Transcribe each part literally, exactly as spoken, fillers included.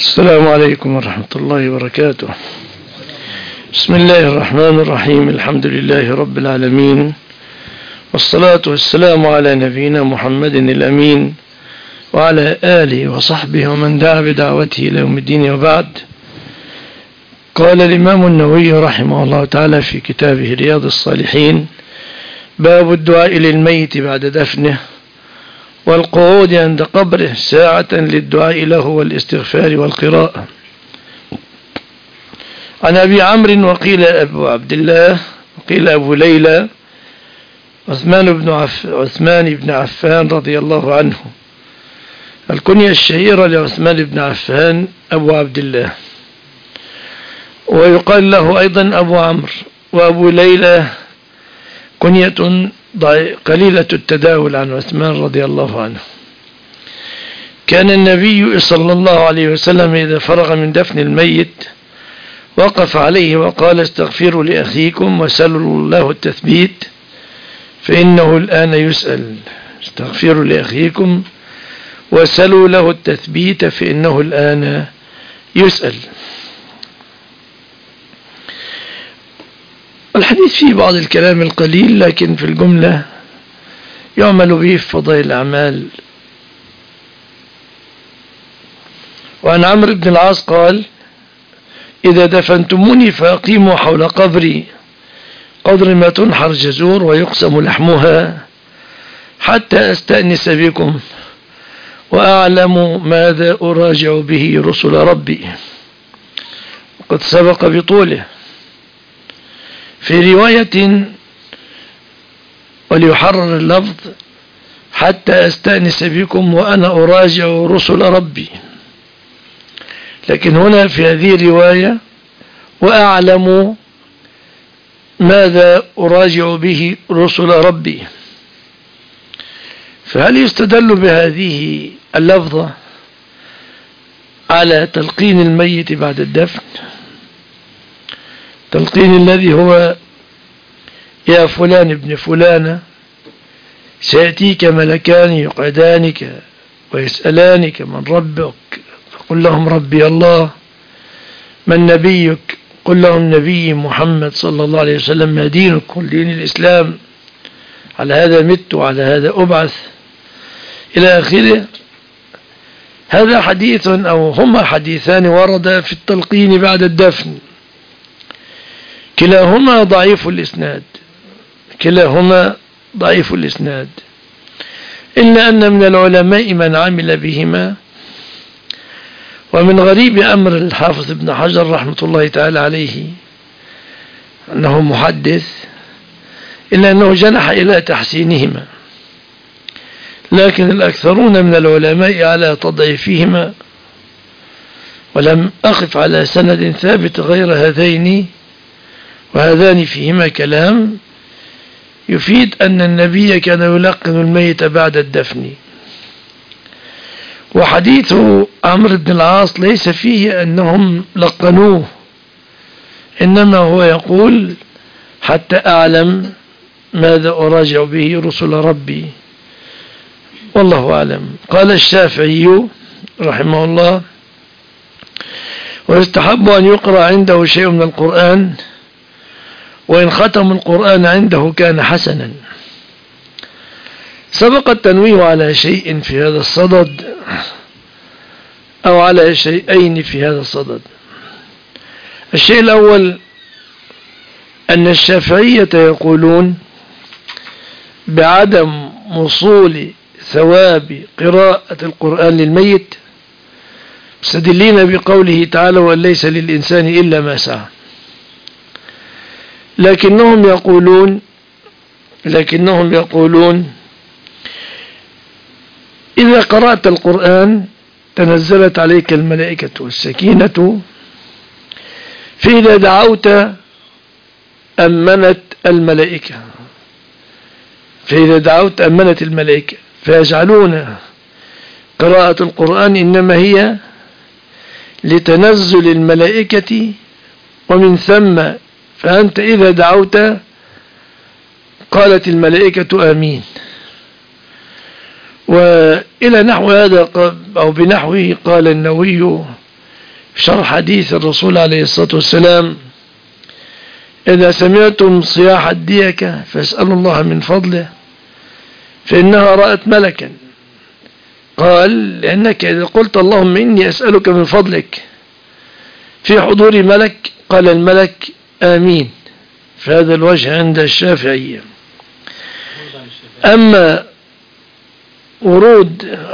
السلام عليكم ورحمة الله وبركاته. بسم الله الرحمن الرحيم. الحمد لله رب العالمين، والصلاة والسلام على نبينا محمد الأمين وعلى آله وصحبه ومن دعا بدعوته إلى يوم الدين، وبعد. قال الإمام النووي رحمه الله تعالى في كتابه رياض الصالحين: باب الدعاء للميت بعد دفنه والقعود عند قبره ساعة للدعاء له والاستغفار والقراءة. عن أبي عمرو وقيل أبو عبد الله وقيل أبو ليلى عثمان بن عف... عثمان بن عفان رضي الله عنه. الكنية الشهيرة لعثمان بن عفان أبو عبد الله، ويقال له أيضا أبو عمرو. وأبو ليلى كنية قليلة التداول عن عثمان رضي الله عنه. كان النبي صلى الله عليه وسلم إذا فرغ من دفن الميت وقف عليه وقال: استغفروا لأخيكم وسلوا الله التثبيت فإنه الآن يسأل. استغفروا لأخيكم وسلوا له التثبيت فإنه الآن يسأل. الحديث فيه بعض الكلام القليل، لكن في الجملة يعمل به في فضائل الأعمال. وعن عمرو بن العاص قال: إذا دفنتموني فأقيموا حول قبري قدر ما تنحر جزور ويقسم لحمها حتى أستأنس بكم وأعلم ماذا أراجع به رسل ربي. وقد سبق بطوله. في رواية وليحرر اللفظ: حتى أستأنس بكم وأنا أراجع رسل ربي. لكن هنا في هذه الرواية: وأعلم ماذا أراجع به رسل ربي. فهل يستدل بهذه اللفظة على تلقين الميت بعد الدفن؟ تلقين الذي هو: يا فلان ابن فلانة، سيأتيك ملكان يقعدانك ويسألانك من ربك، فقل لهم ربي الله. من نبيك؟ قل لهم نبي محمد صلى الله عليه وسلم. ما دينك؟ قل دين الإسلام. على هذا مت وعلى هذا أبعث، إلى آخره. هذا حديث أو هما حديثان ورد في التلقين بعد الدفن، كلاهما ضعيف الإسناد كلاهما ضعيف الإسناد إلا أن من العلماء من عمل بهما. ومن غريب أمر الحافظ ابن حجر رحمة الله تعالى عليه أنه محدث، إلا أنه جنح إلى تحسينهما، لكن الأكثرون من العلماء على تضعيفهما. ولم أقف على سند ثابت غير هذين، وهذان فيهما كلام يفيد أن النبي كان يلقن الميت بعد الدفن. وحديث عمرو بن العاص ليس فيه أنهم لقنوه، إنما هو يقول: حتى أعلم ماذا أراجع به رسل ربي. والله أعلم. قال الشافعي رحمه الله: ويستحب أن يقرأ عنده شيء من القرآن، وإن ختم القرآن عنده كان حسنا. سبق التنويه على شيء في هذا الصدد أو على شيئين في هذا الصدد. الشيء الأول أن الشافعية يقولون بعدم وصول ثواب قراءة القرآن للميت، مستدلين بقوله تعالى: وأن ليس للإنسان إلا ما سعى. لكنهم يقولون لكنهم يقولون إذا قرأت القرآن تنزلت عليك الملائكة والسكينة، فإذا دعوت أمنت الملائكة فإذا دعوت أمنت الملائكة فيجعلون قراءة القرآن إنما هي لتنزل الملائكة، ومن ثم فأنت إذا دعوت قالت الملائكة آمين. وإلى نحو هذا أو بنحوه قال النووي في شرح حديث الرسول عليه الصلاة والسلام: إذا سمعتم صياح الديكة فاسألوا الله من فضله فإنها رأت ملكا. قال: لأنك إذا قلت اللهم إني أسألك من فضلك في حضور ملك، قال الملك آمين. فهذا الوجه عند الشافعية. أما ورود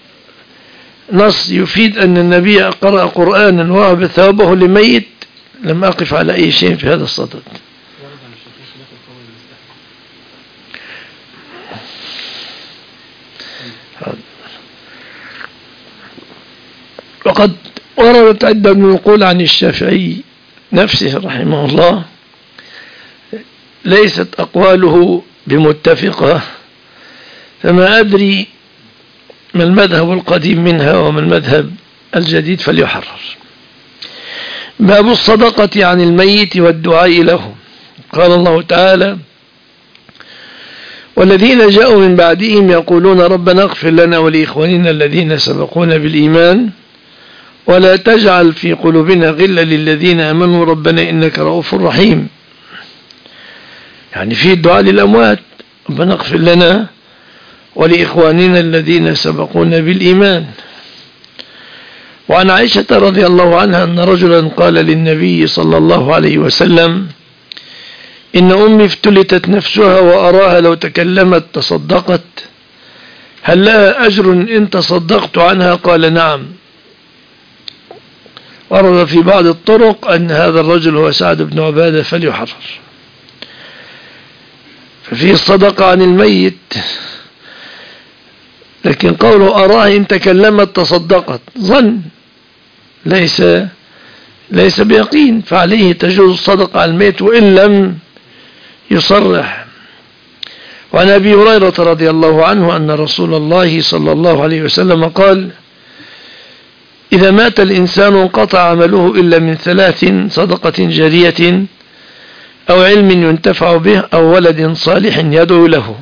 نص يفيد أن النبي قرأ قرآنا وهب ثوابه لميت، لم أقف على أي شيء في هذا الصدد. وقد وردت عدة نقول عن الشافعي نفسه رحمه الله، ليست أقواله بمتفقة، فما أدري ما المذهب القديم منها وما المذهب الجديد فليحرر. باب الصدقة عن الميت والدعاء له. قال الله تعالى: والذين جاءوا من بعدهم يقولون ربنا اغفر لنا ولإخواننا الذين سبقونا بالإيمان ولا تجعل في قلوبنا غلا للذين آمنوا ربنا إنك رؤوف رحيم. يعني في الدعاء للأموات: ربنا اغفر لنا ولإخواننا الذين سبقونا بالإيمان. وعن عائشة رضي الله عنها أن رجلا قال للنبي صلى الله عليه وسلم: إن أمي افتلتت نفسها وأراها لو تكلمت تصدقت، هل لها أجر إن تصدقت عنها؟ قال: نعم. ورد في بعض الطرق أن هذا الرجل هو سعد بن عبادة فليحرر. ففيه الصدقة عن الميت، لكن قوله أراها إن تكلمت تصدقت ظن ليس ليس بيقين، فعليه تجوز الصدقة عن الميت وإن لم يصرح. وعن أبي هريرة رضي الله عنه أن رسول الله صلى الله عليه وسلم قال: إذا مات الإنسان انقطع عمله إلا من ثلاث: صدقة جارية أو علم ينتفع به أو ولد صالح يدعو له.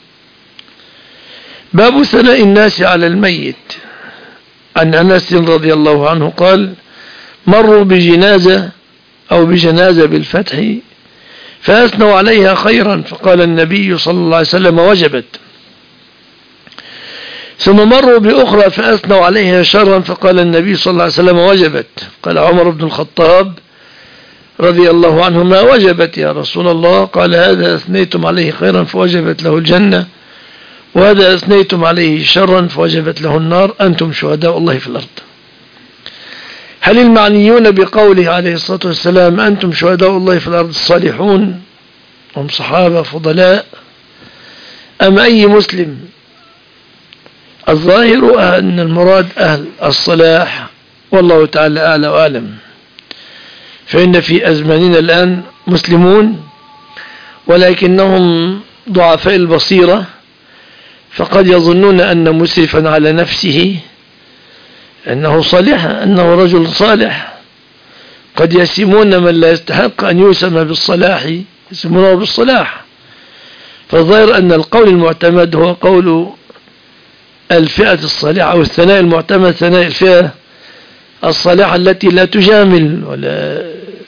باب ثناء الناس على الميت. عن أنس رضي الله عنه قال: مروا بجنازة أو بجنازة بالفتح فأثنوا عليها خيرا، فقال النبي صلى الله عليه وسلم: وجبت. ثم مروا بأخرى فأثنوا عليها شرا، فقال النبي صلى الله عليه وسلم: وجبت. قال عمر بن الخطاب رضي الله عنه: ما وجبت يا رسول الله؟ قال: هذا أثنيتم عليه خيرا فوجبت له الجنة، وهذا أثنيتم عليه شرا فوجبت له النار، أنتم شهداء الله في الأرض. هل المعنيون بقوله عليه الصلاة والسلام أنتم شهداء الله في الأرض الصالحون هم صحابة فضلاء أم أي مسلم؟ الظاهر أن المراد أهل الصلاح، والله تعالى أعلى وأعلم. فإن في أزماننا الآن مسلمون ولكنهم ضعفاء البصيرة، فقد يظنون أن مسرفا على نفسه أنه صالح، أنه رجل صالح. قد يسمون من لا يستحق أن يسمى بالصلاح يسمونه بالصلاح. فالظاهر أن القول المعتمد هو قول الفئة الصالحة، أو الثناء المعتمد ثناء الفئة الصالحة التي لا تجامل ولا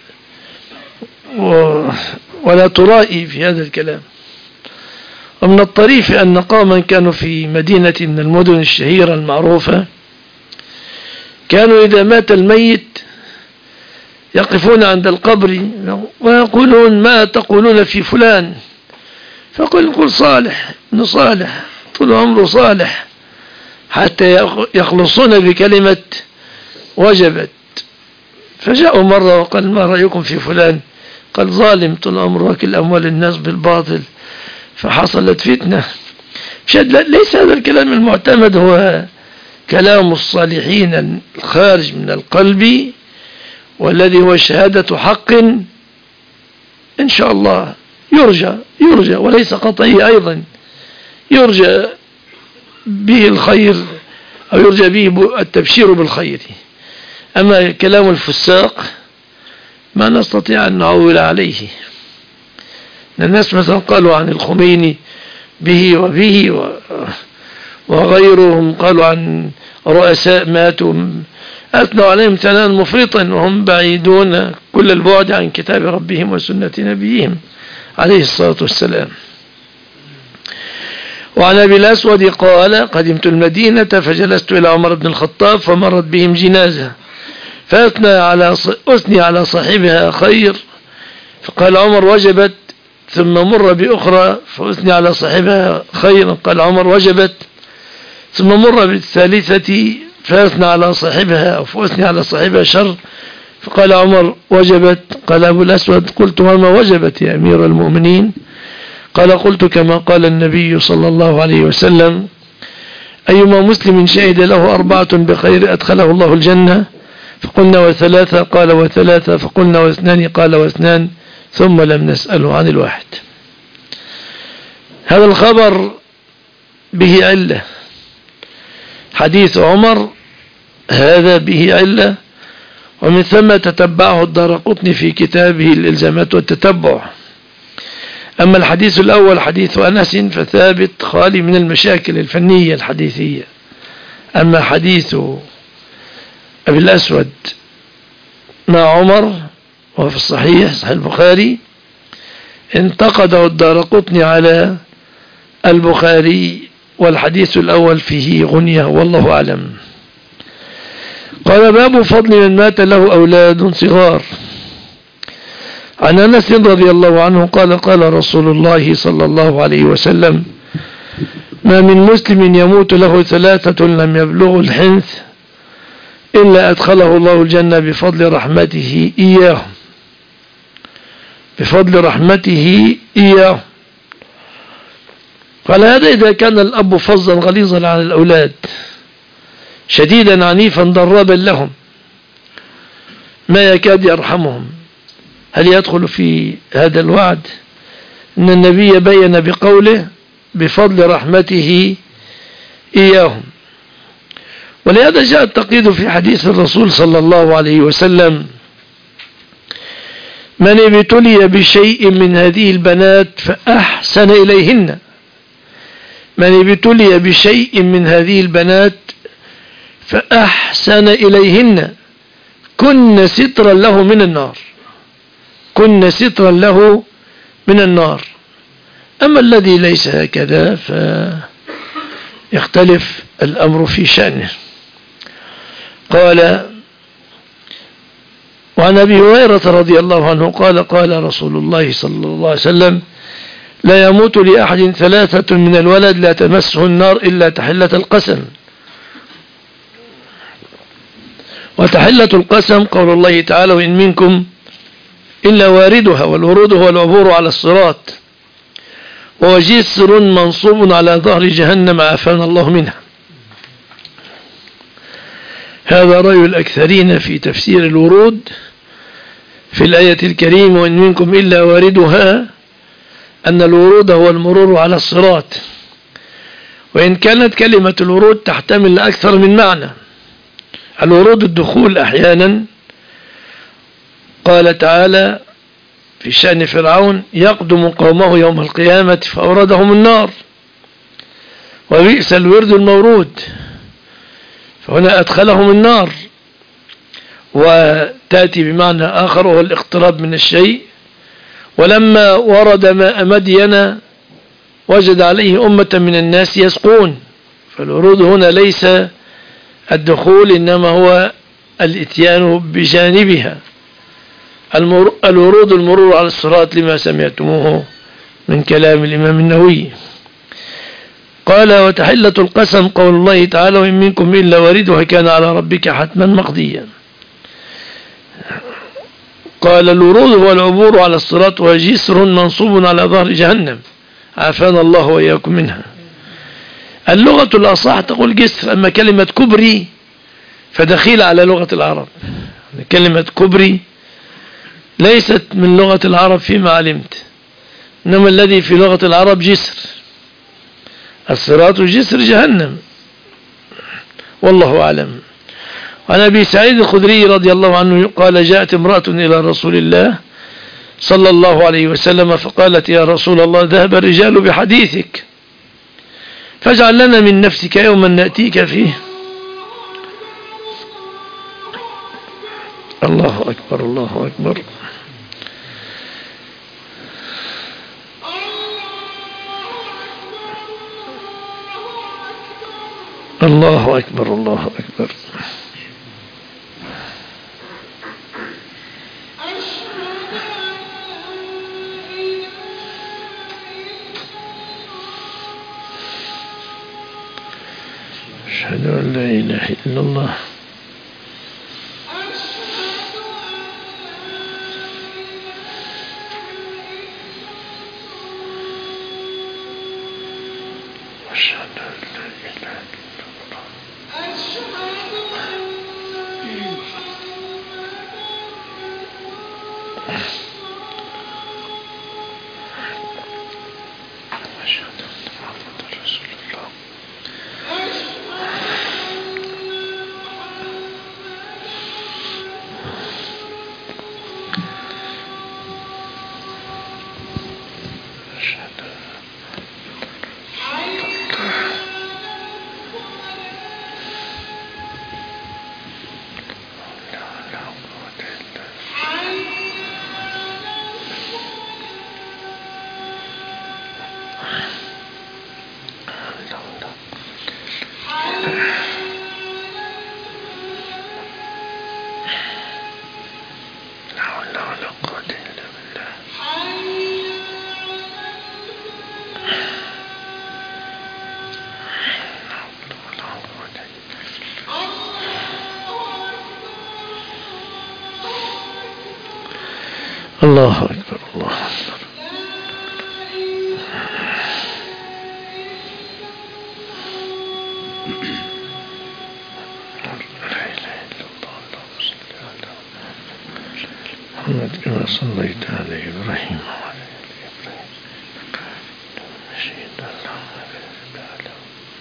ولا ترائي في هذا الكلام. ومن الطريف أن قوما كانوا في مدينة من المدن الشهيرة المعروفة كانوا إذا مات الميت يقفون عند القبر ويقولون: ما تقولون في فلان؟ فقل نقول صالح ابن صالح طول عمره صالح، حتى يخلصون بكلمة وجبت. فجاءوا مرة وقال: ما رأيكم في فلان؟ قال: ظالم طول عمره واكل أموال الناس بالباطل. فحصلت فتنة. ليس هذا الكلام المعتمد هو كلام الصالحين الخارج من القلب، والذي هو شهادة حق إن شاء الله يرجى يرجى وليس قطعي أيضا، يرجى به الخير أو يرجى به التبشير بالخير. أما كلام الفساق ما نستطيع أن نعول عليه. الناس مثلا قالوا عن الخميني به وبه، وغيرهم قالوا عن رؤساء ماتوا أثنوا عليهم ثناء مفرطا وهم بعيدون كل البعد عن كتاب ربهم وسنة نبيهم عليه الصلاة والسلام. وعن أبي الأسود قال قدمت المدينة فجلست إلى عمر بن الخطاب فمرت بهم جنازة فأثنى على أثني على صاحبها خير فقال عمر وجبت، ثم مر بأخرى فأثني على صاحبها خير قال عمر وجبت، ثم مر بالثالثة فأثنى على صاحبها فأثني على صاحبها شر فقال عمر وجبت. قال أبو الأسود قلت وما وجبت يا أمير المؤمنين؟ قال قلت كما قال النبي صلى الله عليه وسلم أيما مسلم شهد له أربعة بخير أدخله الله الجنة، فقلنا وثلاثة قال وثلاثة، فقلنا واثنان قال واثنان، ثم لم نسأله عن الواحد. هذا الخبر به علة، حديث عمر هذا به علة، ومن ثم تتبعه الدارقطني في كتابه الإلزامات والتتبع. أما الحديث الأول حديث أنس فثابت خالي من المشاكل الفنية الحديثية. أما حديث أبي الأسود مع عمر وفي الصحيح صحيح البخاري انتقده الدارقطني على البخاري، والحديث الأول فيه غنية والله أعلم. قال باب فضل من مات له أولاد صغار. عن أنس رضي الله عنه قال قال رسول الله صلى الله عليه وسلم ما من مسلم يموت له ثلاثة لم يبلغوا الحنث إلا أدخله الله الجنة بفضل رحمته إياه بفضل رحمته إياه. قال هذا إذا كان الأب فظا غليظا على الأولاد شديدا عنيفا ضرابا لهم ما يكاد يرحمهم، هل يدخل في هذا الوعد؟ إن النبي بين بقوله بفضل رحمته إياهم. ولهذا جاء التقييد في حديث الرسول صلى الله عليه وسلم من ابتلي بشيء من هذه البنات فأحسن إليهن، من ابتلي بشيء من هذه البنات فأحسن إليهن كن سترا له من النار، كن سترا له من النار. أما الذي ليس هكذا فيختلف الأمر في شأنه. قال وعن أبي هريرة رضي الله عنه قال قال رسول الله صلى الله عليه وسلم لا يموت لأحد ثلاثة من الولد لا تمسه النار إلا تحلة القسم. وتحلة القسم قول الله تعالى وإن منكم إلا واردها، والورود هو العبور على الصراط، وهو جسر منصوب على ظهر جهنم عافانا الله منها. هذا رأي الأكثرين في تفسير الورود في الآية الكريمة وإن منكم إلا واردها، أن الورود هو المرور على الصراط، وإن كانت كلمة الورود تحتمل أكثر من معنى. الورود الدخول أحيانا، قال تعالى في شأن فرعون يقدم قومه يوم القيامة فأوردهم النار وبئس الورد المورود، فهنا أدخلهم النار. وتأتي بمعنى آخر وهو الاقتراب من الشيء، ولما ورد ماء مدين وجد عليه أمة من الناس يسقون، فالورود هنا ليس الدخول إنما هو الاتيان بجانبها. الورود المرور على الصراط لما سمعتموه من كلام الإمام النووي. قال وتحلة القسم قول الله تعالى وإن منكم إلا واردها كان على ربك حتما مقضيا. قال الورود هو العبور على الصراط وجسر منصوب على ظهر جهنم عافانا الله وإياكم منها. اللغة الأصح تقول جسر، أما كلمة كبري فدخيل على لغة العرب. كلمة كبري ليست من لغة العرب فيما علمت، إنما الذي في لغة العرب جسر، الصراط جسر جهنم والله أعلم. وعن أبي سعيد الخدري رضي الله عنه قال جاءت امرأة إلى رسول الله صلى الله عليه وسلم فقالت يا رسول الله ذهب الرجال بحديثك فاجعل لنا من نفسك يوما نأتيك فيه الله أكبر الله أكبر. الله أكبر الله أكبر. أشهد أن لا إله إلا الله. أشهد أن لا إله إلا الله. أشهد أن محمدا رسول الله. الله أكبر الله أكبر. لا إله إلا الله. اللهم صل على محمد كما صليت على إبراهيم وعلى آل إبراهيم مجيد. اللهم بارك على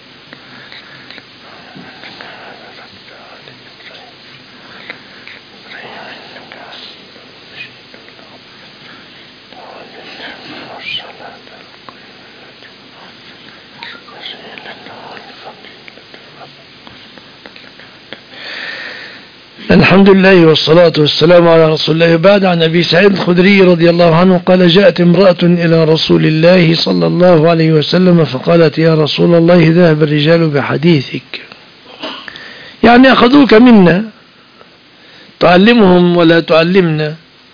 الحمد لله والصلاة والسلام على رسول الله. بعد، عن أبي سعيد الخدري رضي الله عنه قال: جاءت امرأة إلى رسول الله صلى الله عليه وسلم فقالت: يا رسول الله، ذهب الرجال بحديثك، يعني أخذوك منا، تعلمهم ولا تعلمنا،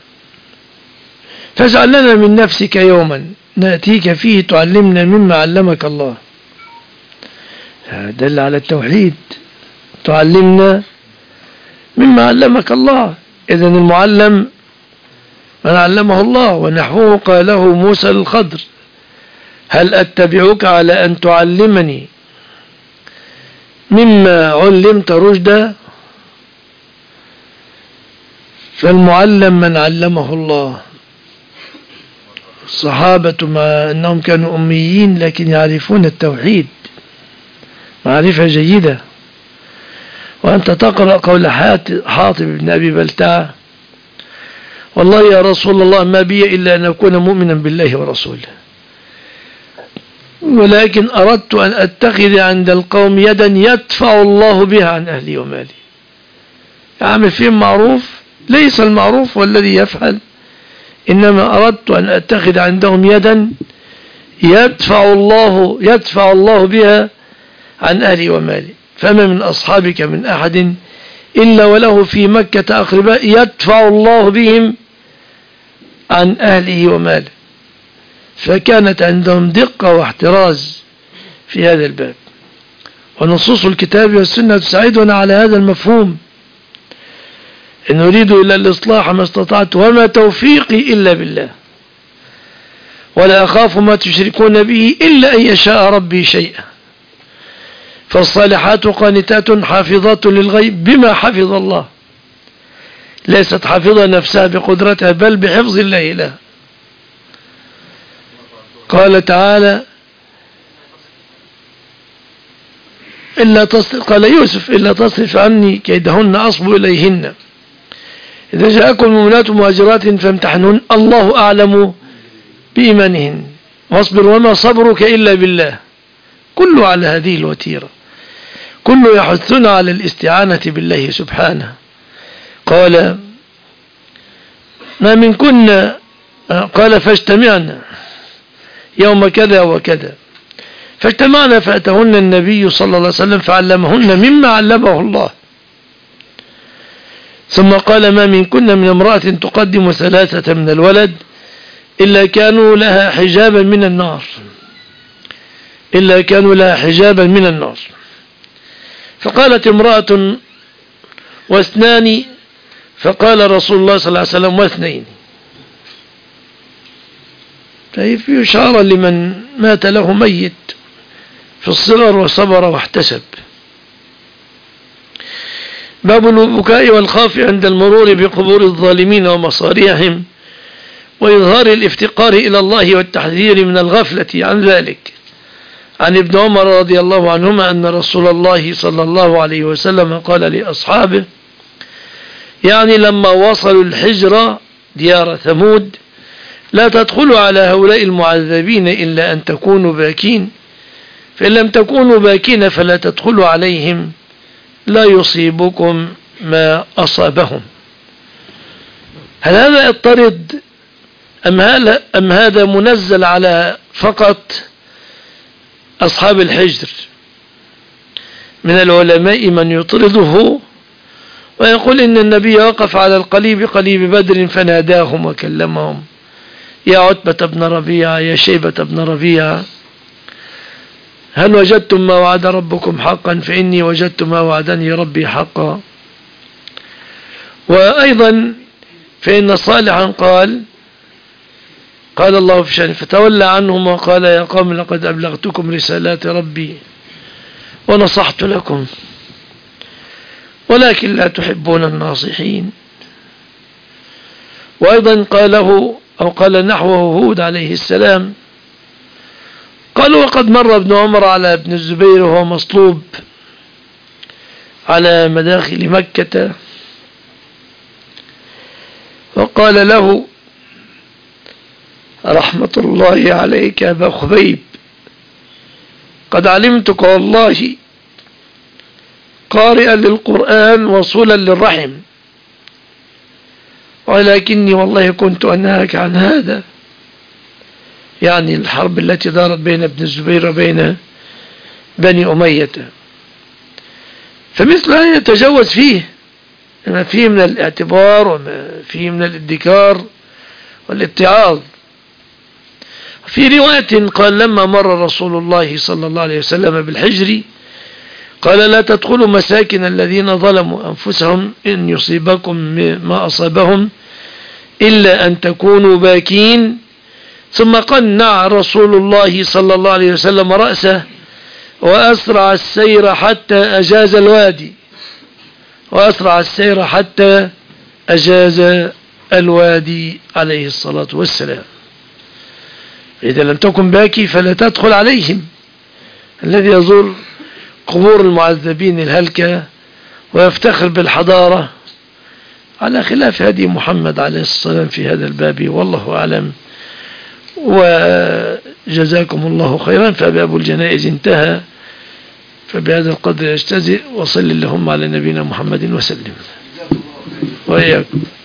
فاجعل لنا من نفسك يوما نأتيك فيه تعلمنا مما علمك الله. دل على التوحيد، تعلمنا مما علمك الله. إذن المعلم من علمه الله، ونحوه قاله موسى للخضر: هل أتبعك على أن تعلمني مما علمت رشدا؟ فالمعلم من علمه الله. الصحابة مع أنهم كانوا أميين لكن يعرفون التوحيد معرفة جيدة. وأنت تقرأ قول حاطب بن أبي بلتعة: والله يا رسول الله ما بي إلا أن أكون مؤمنا بالله ورسوله، ولكن أردت أن أتخذ عند القوم يدا يدفع الله بها عن أهلي ومالي. يعمل فيهم معروف، ليس المعروف والذي يفعل، إنما أردت أن أتخذ عندهم يدا يدفع الله يدفع الله بها عن أهلي ومالي. فما من أصحابك من أحد إلا وله في مكة أقرباء يدفع الله بهم عن أهله وماله. فكانت عندهم دقة واحتراز في هذا الباب، ونصوص الكتاب والسنة تساعدنا على هذا المفهوم. إن أريد إلا الإصلاح ما استطعت وما توفيقي إلا بالله، ولا أخاف ما تشركون به إلا أن يشاء ربي شيئا. فالصالحات قانتات حافظات للغيب بما حفظ الله، ليست حافظة نفسها بقدرتها بل بحفظ الله لها. قال تعالى: إلا تصرف، قال يوسف: إلا تصرف عني كيدهن أصب إليهن. إذا جاءكم المؤمنات مهاجرات فامتحنون الله أعلم بإيمانهن واصبر وما صبرك إلا بالله. كله على هذه الوتيرة، كله يحثنا على الاستعانة بالله سبحانه. قال ما منكن قال فاجتمعنا يوم كذا وكذا، فاجتمعنا فأتهن النبي صلى الله عليه وسلم فعلمهن مما علمه الله. ثم قال ما منكن من امرأة تقدم ثلاثة من الولد إلا كانوا لها حجابا من النار إلا كانوا لها حجابا من النار. فقالت امرأة واثنان، فقال رسول الله صلى الله عليه وسلم واثنين. طيب في إشارة لمن مات له ميت في الصغر وصبر واحتسب. باب البكاء والخوف عند المرور بقبور الظالمين ومصاريعهم وإظهار الافتقار إلى الله والتحذير من الغفلة عن ذلك. عن ابن عمر رضي الله عنهما أن رسول الله صلى الله عليه وسلم قال لأصحابه، يعني لما وصلوا الحجر ديار ثمود، لا تدخلوا على هؤلاء المعذبين إلا أن تكونوا باكين، فإن لم تكونوا باكين فلا تدخلوا عليهم لا يصيبكم ما أصابهم. هل هذا اضطرد أم هذا, أم هذا منزل على فقط أصحاب الحجر؟ من العلماء من يطرده ويقول إن النبي وقف على القليب قليب بدر فناداهم وكلمهم، يا عتبة بن ربيعة يا شيبة بن ربيعة هل وجدتم ما وعد ربكم حقا؟ فإني وجدت ما وعدني ربي حقا. وأيضا فإن صالحا قال قال الله في شأنه فتولى عنهم وقال يا قوم لقد أبلغتكم رسالات ربي ونصحت لكم ولكن لا تحبون الناصحين. وأيضا قاله أو قال نحوه هود عليه السلام، قالوا وقد مر ابن عمر على ابن الزبير وهو مصلوب على مداخل مكة وقال له رحمة الله عليك يا أبا خبيب، قد علمتك والله قارئا للقرآن وصولا للرحم، ولكني والله كنت أنهاك عن هذا، يعني الحرب التي دارت بين ابن الزبير وبين بني أمية. فمثل هذا يتجوز فيه ما فيه من الاعتبار وما فيه من الادكار والاتعاظ. في رواية قال لما مر رسول الله صلى الله عليه وسلم بالحجر قال لا تدخلوا مساكن الذين ظلموا أنفسهم إن يصيبكم ما أصابهم إلا أن تكونوا باكين. ثم قنع رسول الله صلى الله عليه وسلم رأسه وأسرع السير حتى أجاز الوادي وأسرع السير حتى أجاز الوادي عليه الصلاة والسلام. إذا لم تكن باكي فلا تدخل عليهم. الذي يزور قبور المعذبين الهلكة ويفتخر بالحضارة على خلاف هدي محمد عليه الصلاة والسلام في هذا الباب، والله أعلم. وجزاكم الله خيرا. فباب الجنائز انتهى، فبهذا القدر يجتزئ. وصل اللهم على نبينا محمد وسلم. وإياكم.